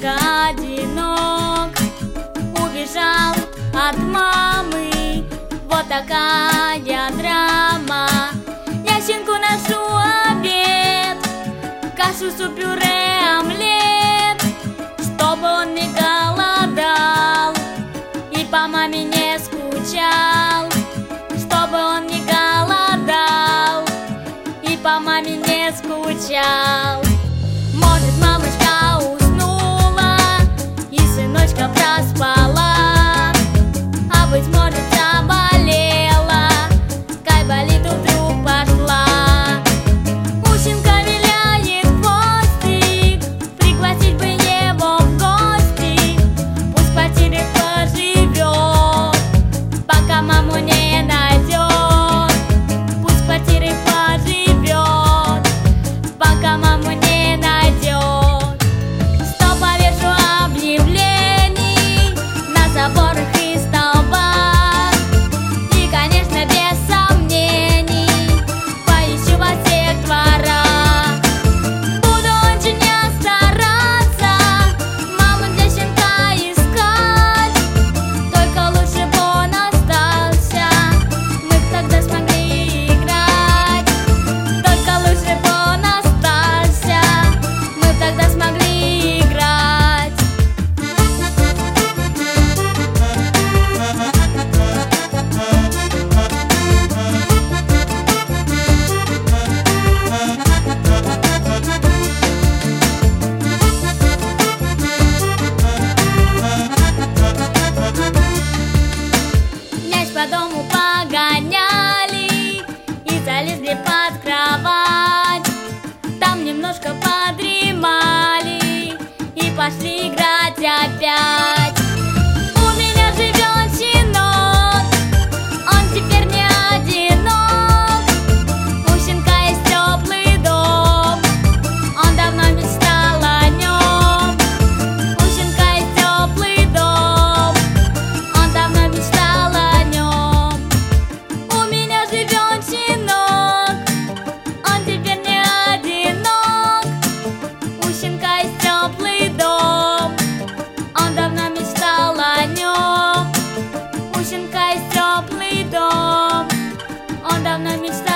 щеночка одинок, убежал от мамы. Вот такая драма. Я щенку ношу обед, кашу, суп, пюре, омлет, чтобы он не голодал и по маме не скучал. Чтобы он не голодал и по маме не скучал. Может, мамочка уснула и сыночка проспала, а быть может, заболела, кай болит, вдруг пошла. У щенка виляет хвостик, пригласить бы его в гости. Пусть в квартире поживет, пока маму не найдет. Пусть в квартире поживет, пока маму не найдет. Сто повешу объявлений на заборах и столбах, и, конечно, без сомнений поищу во всех дворах. Буду очень я стараться маму для щенка искать, только лучше бы он остался, мы б тогда смогли играть. Только лучше бы он остался, мы б тогда смогли играть. Мяч по дому погоняли и залезли под кровать. Там немножко подремали и пошли играть опять. У меня живет щенок, он теперь не одинок. У щенка есть теплый дом, он давно мечтал о нем. У щенка есть теплый дом, он давно мечтал о нем. У меня живет щенок, он теперь не одинок. У щенка есть теплый дом, он давно мечтал о нем. У щенка есть теплый дом, он давно мечтал.